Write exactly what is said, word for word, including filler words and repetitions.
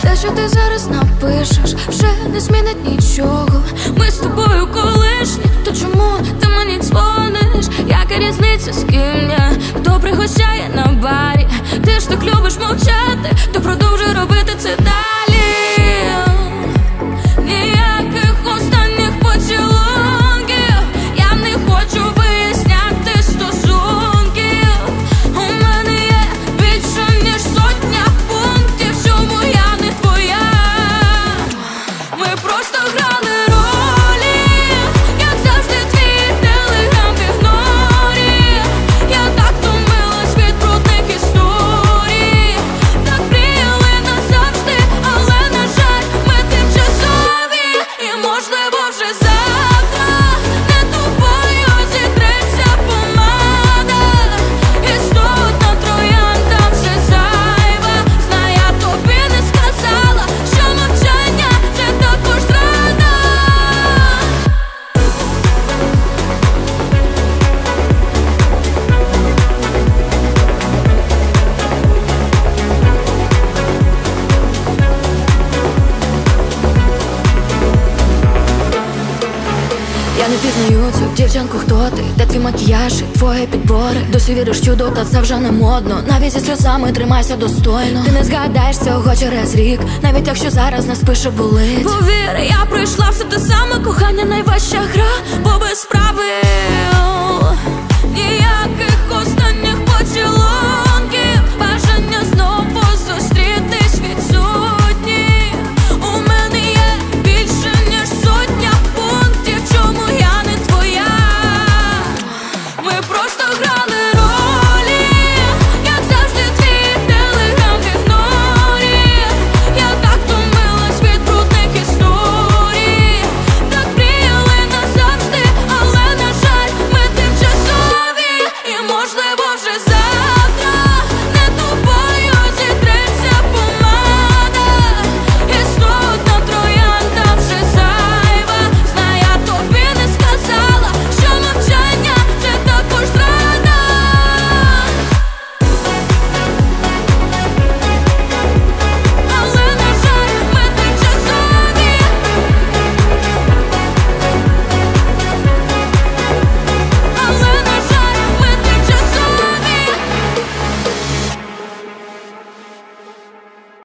Те, що ти зараз напишеш, вже не змінить нічого. Ми з тобою колишні, то чому ти мені дзвониш? Яка різниця, з ким я? Хто пригощає на барі? Ти ж так любиш мовчати, то продовжуй робити це далі. Ніяких останніх поцілунків, я не хочу виясняти стосунків. У мене є більше ніж сотня пунктів, чому я не твоя. Ми просто грали ролі, як завжди твій телеграм в ігнорі. Я так втомилась від брудних історій. Так мріяли назавжди, але на жаль, ми тимчасові. І можливо вже завтра не тобою зітреться помада. Істотна троянда вже зайва. Знаю, я тобі не сказала, що мовчання – це також зрада. Я не пізнаю цю дівчинку, хто ти? Де твій макіяж і твої підбори? Досі віриш чудо, та це вже не модно. Навіть зі сльозами тримайся достойно. Ти не згадаєш цього через рік, навіть якщо зараз не спише болить. Повір, я пройшла все те саме, кохання найважча гра, бо без справи